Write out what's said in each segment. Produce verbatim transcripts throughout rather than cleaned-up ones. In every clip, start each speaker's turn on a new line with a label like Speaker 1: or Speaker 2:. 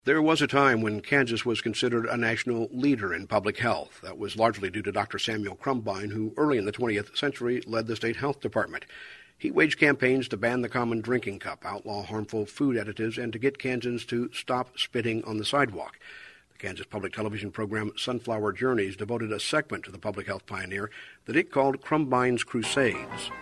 Speaker 1: There was a time when Kansas was considered a national leader in public health. That was largely due to Doctor Samuel Crumbine, who early in the twentieth century led the state health department. He waged campaigns to ban the common drinking cup, outlaw harmful food additives, and to get Kansans to stop spitting on the sidewalk. The Kansas public television program Sunflower Journeys devoted a segment to the public health pioneer that it called Crumbine's Crusades.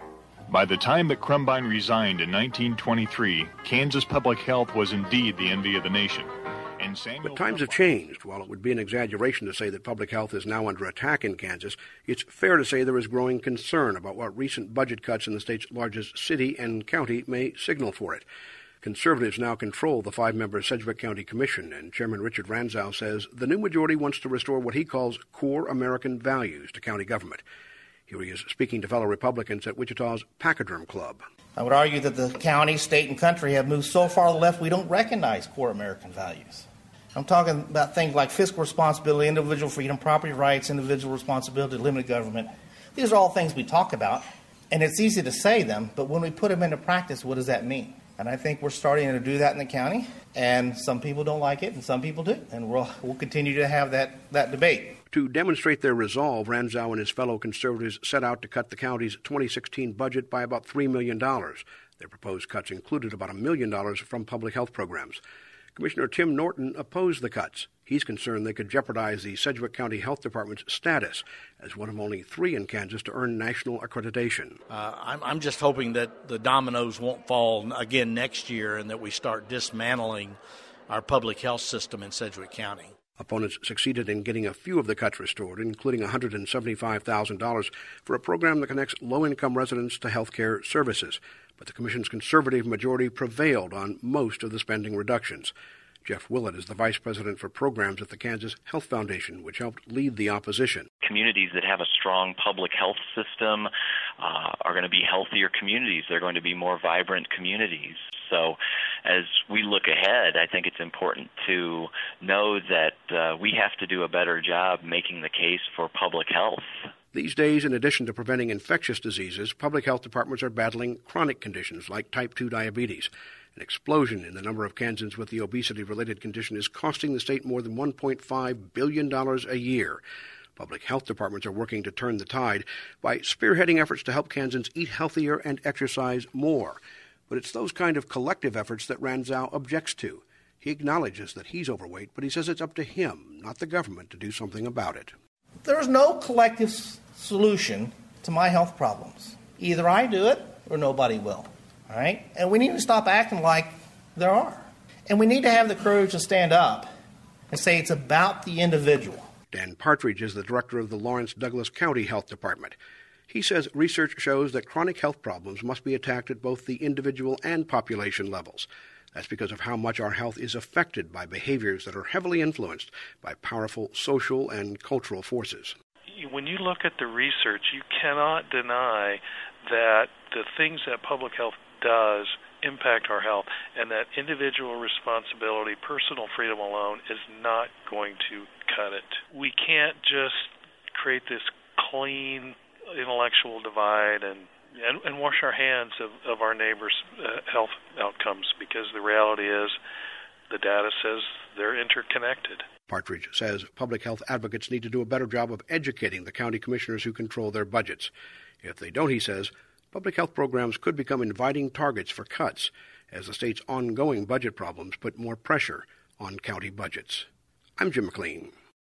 Speaker 2: By the time that Crumbine resigned in nineteen twenty-three, Kansas public health was indeed the envy of the nation. And Samuel
Speaker 1: but times have changed. While it would be an exaggeration to say that public health is now under attack in Kansas, it's fair to say there is growing concern about what recent budget cuts in the state's largest city and county may signal for it. Conservatives now control the five-member Sedgwick County Commission, and Chairman Richard Ranzow says the new majority wants to restore what he calls core American values to county government. Here he is speaking to fellow Republicans at Wichita's Pachyderm Club.
Speaker 3: I would argue that the county, state, and country have moved so far to the left we don't recognize core American values. I'm talking about things like fiscal responsibility, individual freedom, property rights, individual responsibility, limited government. These are all things we talk about, and it's easy to say them, but when we put them into practice, what does that mean? And I think we're starting to do that in the county, and some people don't like it, and some people do, and we'll, we'll continue to have that, that debate.
Speaker 1: To demonstrate their resolve, Ranzow and his fellow conservatives set out to cut the county's twenty sixteen budget by about three million dollars. Their proposed cuts included about a million dollars from public health programs. Commissioner Tim Norton opposed the cuts. He's concerned they could jeopardize the Sedgwick County Health Department's status as one of only three in Kansas to earn national accreditation.
Speaker 4: Uh, I'm, I'm just hoping that the dominoes won't fall again next year and that we start dismantling our public health system in Sedgwick County.
Speaker 1: Opponents succeeded in getting a few of the cuts restored, including one hundred seventy-five thousand dollars for a program that connects low-income residents to health care services. But the Commission's conservative majority prevailed on most of the spending reductions. Jeff Willett is the vice president for programs at the Kansas Health Foundation, which helped lead the opposition.
Speaker 5: Communities that have a strong public health system uh, are going to be healthier communities. They're going to be more vibrant communities. So as we look ahead, I think it's important to know that uh, we have to do a better job making the case for public health.
Speaker 1: These days, in addition to preventing infectious diseases, public health departments are battling chronic conditions like type two diabetes. An explosion in the number of Kansans with the obesity-related condition is costing the state more than one point five billion dollars a year. Public health departments are working to turn the tide by spearheading efforts to help Kansans eat healthier and exercise more. But it's those kind of collective efforts that Ranzow objects to. He acknowledges that he's overweight, but he says it's up to him, not the government, to do something about it.
Speaker 3: There's no collective s- solution to my health problems. Either I do it or nobody will. All right? And we need to stop acting like there are. And we need to have the courage to stand up and say it's about the individual.
Speaker 1: Dan Partridge is the director of the Lawrence Douglas County Health Department. He says research shows that chronic health problems must be attacked at both the individual and population levels. That's because of how much our health is affected by behaviors that are heavily influenced by powerful social and cultural forces.
Speaker 6: When you look at the research, you cannot deny that the things that public health does impact our health, and that individual responsibility, personal freedom alone is not going to cut it. We can't just create this clean intellectual divide and and, and wash our hands of, of our neighbors' uh, health outcomes, because the reality is the data says they're interconnected.
Speaker 1: Partridge says public health advocates need to do a better job of educating the county commissioners who control their budgets. If they don't, he says, public health programs could become inviting targets for cuts as the state's ongoing budget problems put more pressure on county budgets. I'm Jim McLean.